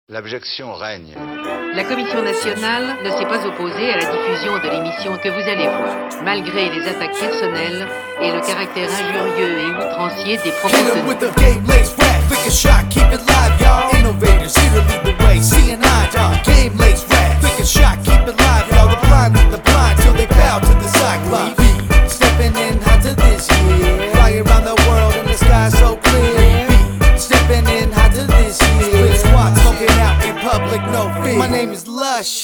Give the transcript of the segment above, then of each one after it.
L'abjection règne. La Commission nationale ne s'est pas opposée à la diffusion de l'émission que vous allez voir, malgré les attaques personnelles et le caractère injurieux et outrancier des propos tenus. My name is Lush,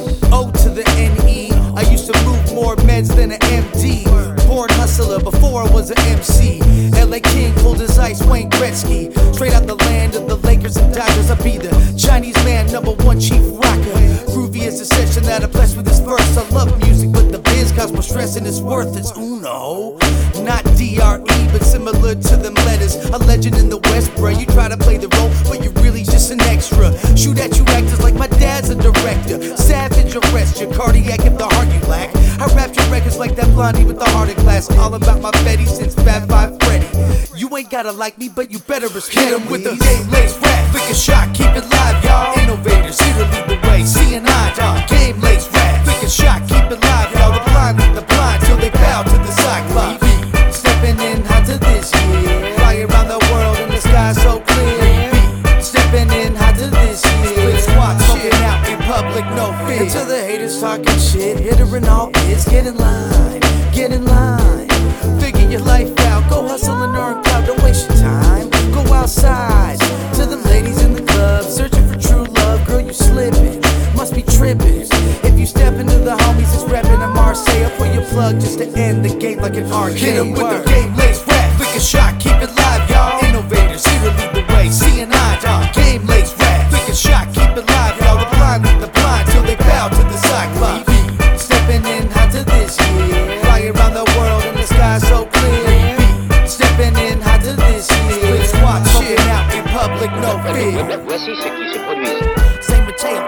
O to the N-E. I used to move more meds than an MD. Born hustler before I was an MC. LA King pulled his ice, Wayne Gretzky. Straight out the land of the Lakers and Dodgers. I be the Chinese man, #1 chief rocker. Groovy is the session that I bless with this verse. I love music, but the biz cause more stress and it's worth it's Uno. Not D-R-E, but similar to them letters. A legend in the West, bruh. You try to play the role, but you're really just an extra. Shoot at you actors like my dad's a director. Savage arrest your cardiac if the heart you lack. I rap your records like that blondie with the heart in class. All about my Betty since Fat Five Freddy. You ain't gotta like me, but you better respect him with the game lace rap. Flick a shot, keep it live, y'all. Innovators here to lead the way. C&I, dog. Game lace rap. Flick a shot, keep it live, y'all. The blind with the blind till they bow to the cyclops. Stepping in hot to this year. Fly around the world and the sky so clear. Stepping in hot to this year. Split squad, smoking out in public, no fear. Until the haters talking shit, hitter and all is get in line, get in line. Figure your life out, go hustle and earn clout, don't waste your time. Go outside, to them ladies in the club, searching for true love, girl you slipping, must be tripping. If you step into the homies, it's rapping in Marseille. I'll pull your plug just to end the game like an arcade. Hit 'em with the game lace rap, flick a shot, keep it live, y'all. Innovators here to lead the way, C&I, dog. Game lace rap, flick a shot, keep it live, y'all. The blind with the blind till they bow to the cyclops. Stepping in hot to this year, fly around the world and the sky so clear. Stepping in hot to this year, split squad, smoking out in public, no fear. Voici ce qui se produit. Say Mateo,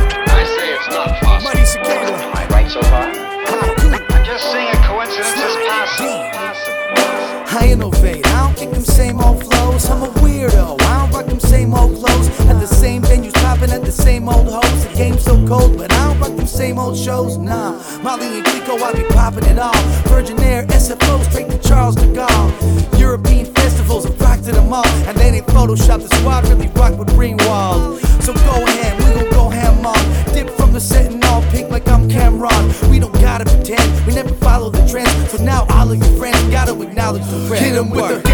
I say it's not possible. Money Cicada, Am I right so far? I'm just saying a coincidence is possible. I innovate, I don't kick them same old flows. I'm a weirdo, I don't rock them same old clothes. At the same venues, popping at the same old hoes. The game's so cold, but I don't rock them same old shows. Nah, Molly and Kiko, I be popping it all. Virgin Air, SFO, straight to Charles de Gaulle. European festivals, I've rocked to them all. And they ain't Photoshop, the squad really rock with Ringwald. So go ahead, we gon' go ham on. Dip from the set and all pink like I'm Cameron. We don't gotta pretend, we never follow the trends. So now all of your friends gotta acknowledge the threat. Hit 'em with the